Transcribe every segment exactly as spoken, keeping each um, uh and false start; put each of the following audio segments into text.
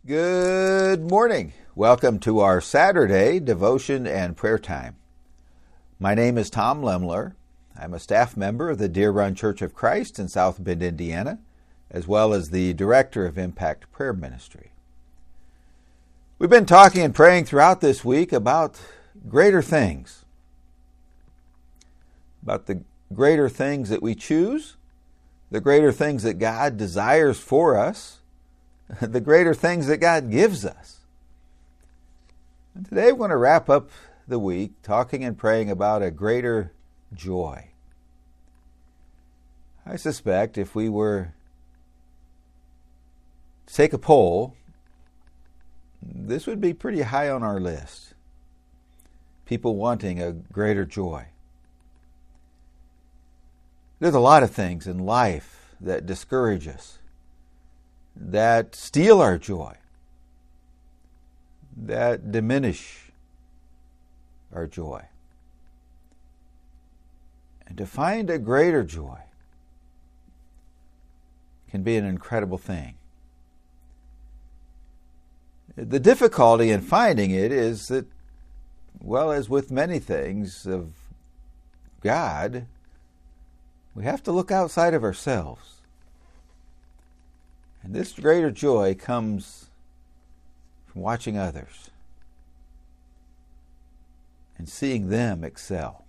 Good morning. Welcome to our Saturday devotion and prayer time. My name is Tom Lemler. I'm a staff member of the Deer Run Church of Christ in South Bend, Indiana, as well as the director of Impact Prayer Ministry. We've been talking and praying throughout this week about greater things, about the greater things that we choose, the greater things that God desires for us, the greater things that God gives us. And today we're going to wrap up the week talking and praying about a greater joy. I suspect if we were to take a poll, this would be pretty high on our list. People wanting a greater joy. There's a lot of things in life that discourage us, that steal our joy, that diminish our joy. And to find a greater joy can be an incredible thing. The difficulty in finding it is that, well, as with many things of God, we have to look outside of ourselves. And this greater joy comes from watching others and seeing them excel.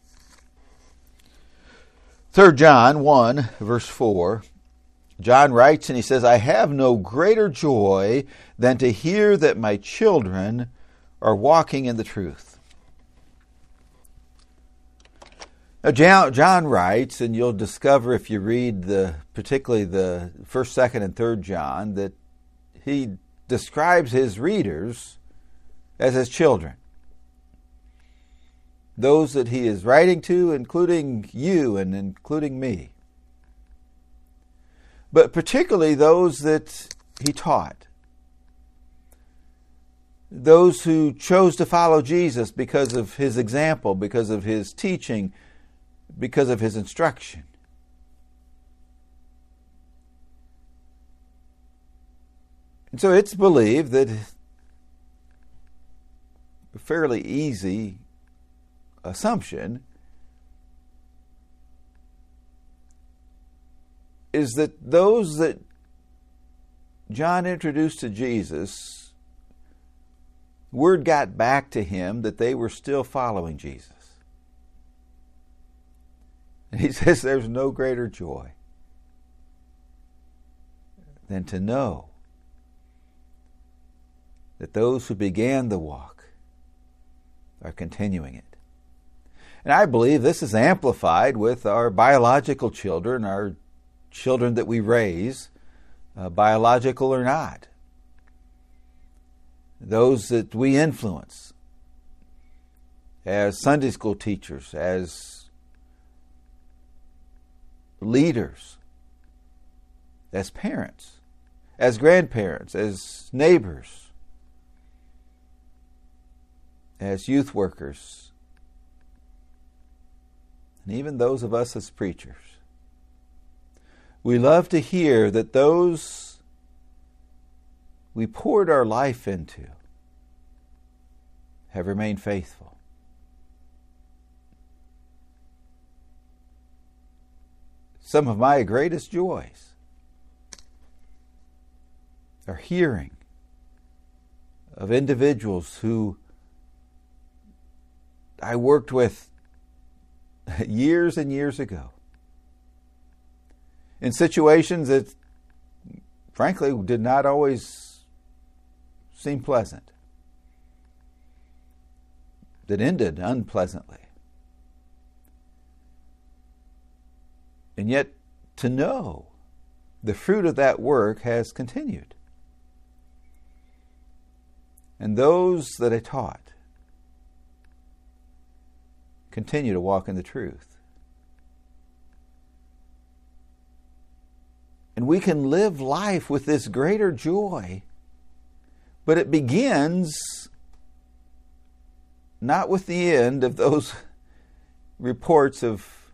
Third John one, verse four, John writes and he says, I have no greater joy than to hear that my children are walking in the truth. Now, John writes, and you'll discover if you read the, particularly the first, second, and third John, that he describes his readers as his children. Those that he is writing to, including you and including me. But particularly those that he taught. Those who chose to follow Jesus because of his example, because of his teaching, because of his instruction. And so it's believed that a fairly easy assumption is that those that John introduced to Jesus, word got back to him that they were still following Jesus. And he says there's no greater joy than to know that those who began the walk are continuing it. And I believe this is amplified with our biological children, our children that we raise, uh, biological or not. Those that we influence as Sunday school teachers, as leaders, as parents, as grandparents, as neighbors, as youth workers, and even those of us as preachers. We love to hear that those we poured our life into have remained faithful. Some of my greatest joys are hearing of individuals who I worked with years and years ago in situations that, frankly, did not always seem pleasant, that ended unpleasantly. And yet, to know the fruit of that work has continued. And those that I taught continue to walk in the truth. And we can live life with this greater joy, but it begins not with the end of those reports of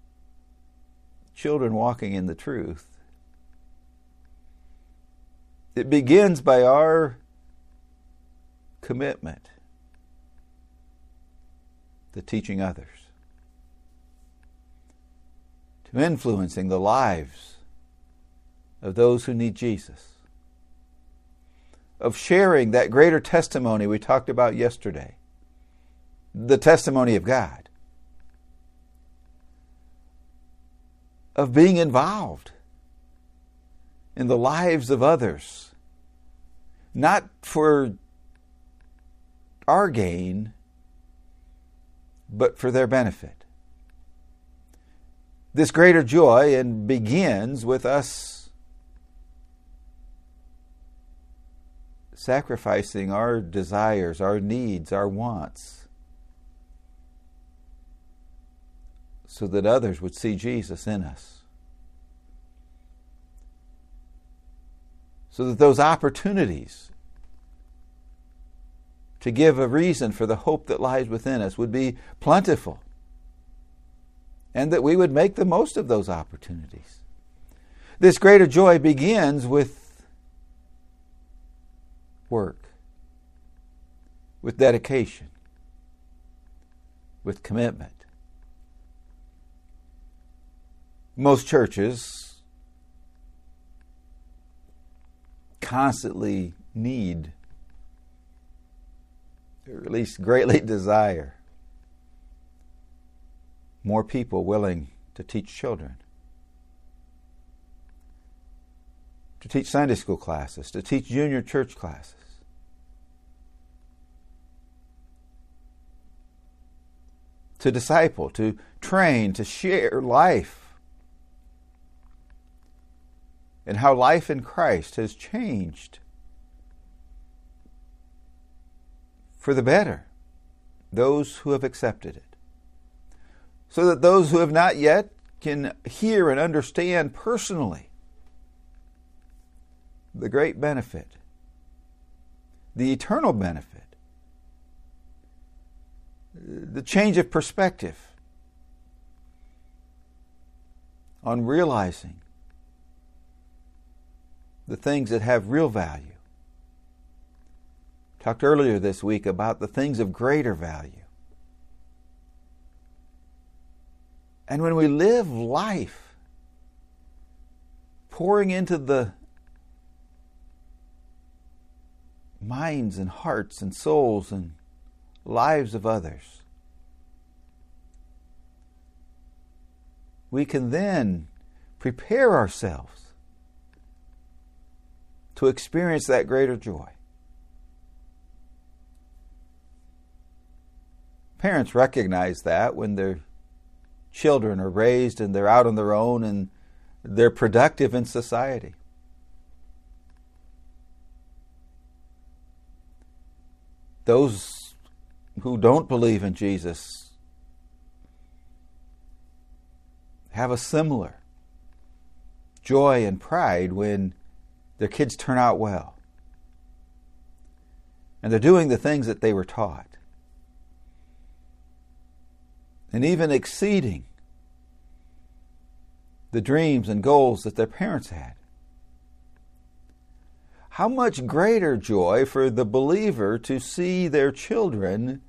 children walking in the truth, It begins by our commitment to teaching others, to influencing the lives of those who need Jesus, of sharing that greater testimony we talked about yesterday, the testimony of God, of being involved in the lives of others, not for our gain, but for their benefit. This greater joy and begins with us sacrificing our desires, our needs, our wants, so that others would see Jesus in us. So that those opportunities to give a reason for the hope that lies within us would be plentiful, and that we would make the most of those opportunities. This greater joy begins with work, with dedication, with commitment. Most churches constantly need, or at least greatly desire, more people willing to teach children, to teach Sunday school classes, to teach junior church classes. To disciple, to train, to share life, and how life in Christ has changed for the better, those who have accepted it, so that those who have not yet can hear and understand personally the great benefit, the eternal benefit, the change of perspective on realizing the things that have real value. Talked earlier this week about the things of greater value. And when we live life pouring into the minds and hearts and souls and lives of others, we can then prepare ourselves to experience that greater joy. Parents recognize that when their children are raised and they're out on their own and they're productive in society. Those who don't believe in Jesus have a similar joy and pride when their kids turn out well, and they're doing the things that they were taught, and even exceeding the dreams and goals that their parents had. How much greater joy for the believer to see their children,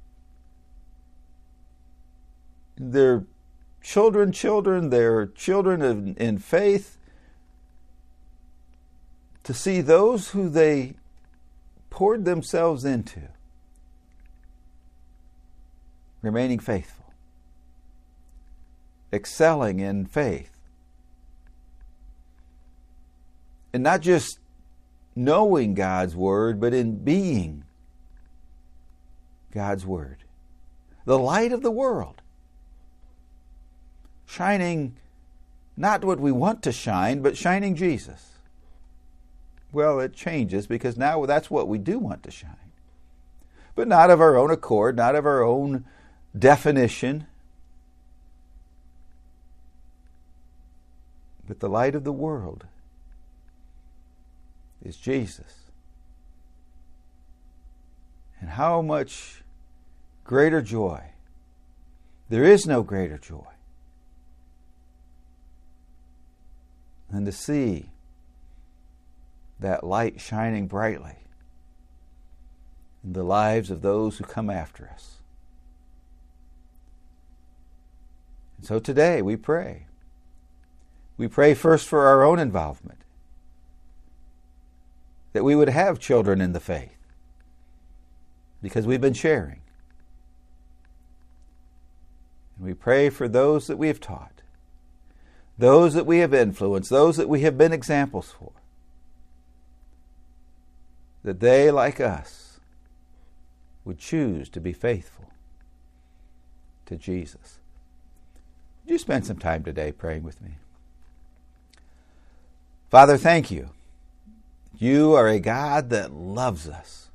their children, children, their children in, in faith, to see those who they poured themselves into remaining faithful, excelling in faith, and not just knowing God's Word, but in being God's Word. The light of the world, shining not what we want to shine, but shining Jesus. Well, it changes because now that's what we do want to shine. But not of our own accord, not of our own definition. But the light of the world is Jesus. And how much greater joy. There is no greater joy than to see that light shining brightly in the lives of those who come after us. And so today we pray. We pray first for our own involvement, that we would have children in the faith, because we've been sharing. And we pray for those that we have taught, those that we have influenced, those that we have been examples for, that they, like us, would choose to be faithful to Jesus. Would you spend some time today praying with me? Father, thank you. You are a God that loves us.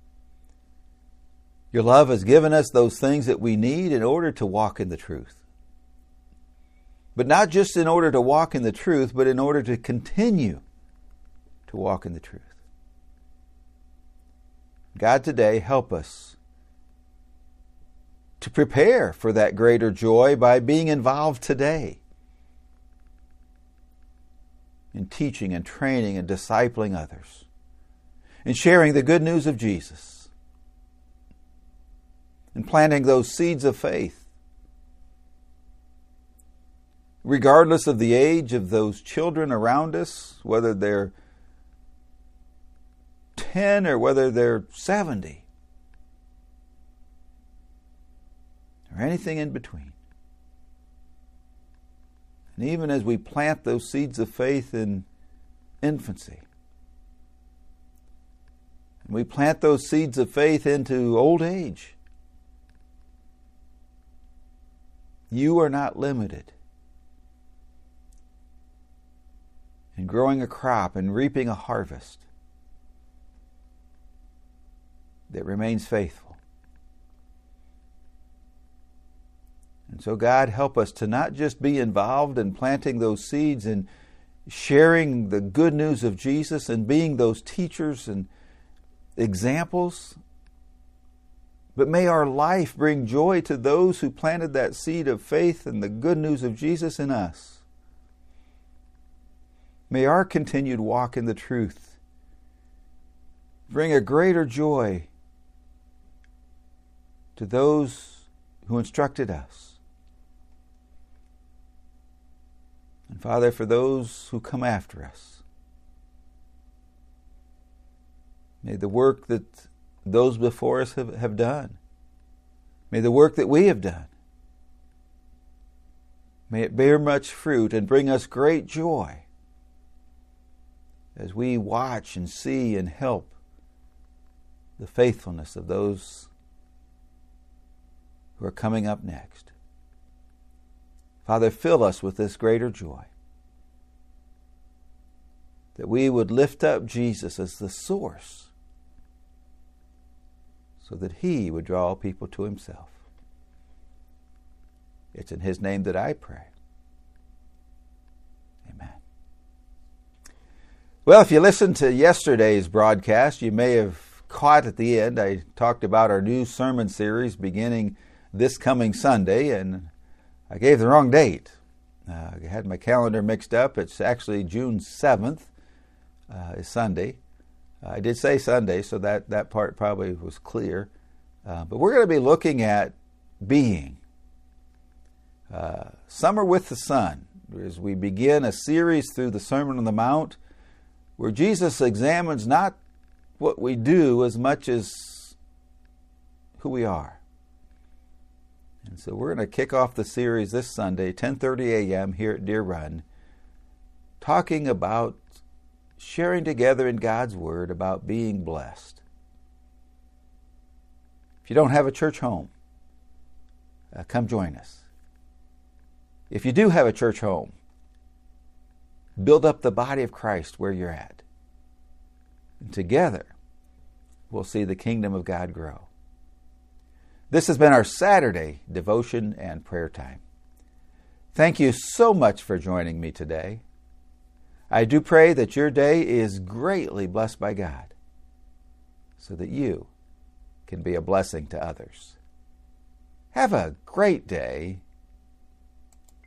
Your love has given us those things that we need in order to walk in the truth. But not just in order to walk in the truth, but in order to continue to walk in the truth. God, today, help us to prepare for that greater joy by being involved today in teaching and training and discipling others, in sharing the good news of Jesus, and planting those seeds of faith, regardless of the age of those children around us, whether they're ten or whether they're seventy, or anything in between. And even as we plant those seeds of faith in infancy, and we plant those seeds of faith into old age, you are not limited in growing a crop and reaping a harvest that remains faithful. And so, God, help us to not just be involved in planting those seeds and sharing the good news of Jesus and being those teachers and examples, but may our life bring joy to those who planted that seed of faith and the good news of Jesus in us. May our continued walk in the truth bring a greater joy to those who instructed us. And Father, for those who come after us, may the work that those before us have, have done, may the work that we have done, may it bear much fruit and bring us great joy as we watch and see and help the faithfulness of those who are coming up next. Father, fill us with this greater joy, that we would lift up Jesus as the source, so that He would draw people to Himself. It's in His name that I pray. Amen. Well, if you listened to yesterday's broadcast, you may have caught at the end, I talked about our new sermon series beginning this coming Sunday, and I gave the wrong date. Uh, I had my calendar mixed up. It's actually June seventh uh, is Sunday. Uh, I did say Sunday, so that, that part probably was clear. Uh, but we're going to be looking at being. Uh, Summer with the Son, as we begin a series through the Sermon on the Mount, where Jesus examines not what we do as much as who we are. And so we're going to kick off the series this Sunday, ten thirty a.m. here at Deer Run, talking about sharing together in God's Word about being blessed. If you don't have a church home, uh, come join us. If you do have a church home, build up the body of Christ where you're at. And together, we'll see the kingdom of God grow. This has been our Saturday devotion and prayer time. Thank you so much for joining me today. I do pray that your day is greatly blessed by God, so that you can be a blessing to others. Have a great day,